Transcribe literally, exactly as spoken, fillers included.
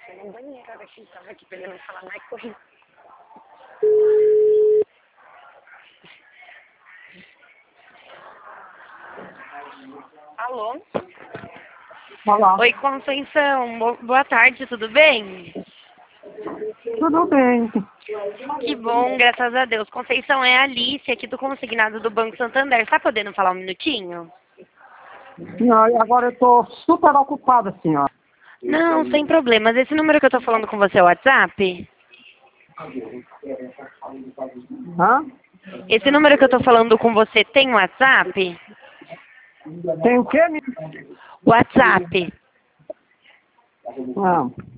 Foi no banheiro, a hora que ele tava aqui pra ele não falar mais correndo. Alô? Olá. Oi, Conceição. Bo- Boa tarde, tudo bem? Tudo bem. Que bom, graças a Deus. Conceição, é a Alice aqui do Consignado do Banco Santander. Tá podendo falar um minutinho? Não, agora eu estou super ocupada, senhora. Não, sem problemas. Esse número que eu tô falando com você é o WhatsApp? Hã? Esse número que eu tô falando com você tem WhatsApp? Tem o quê, menina? WhatsApp. Não.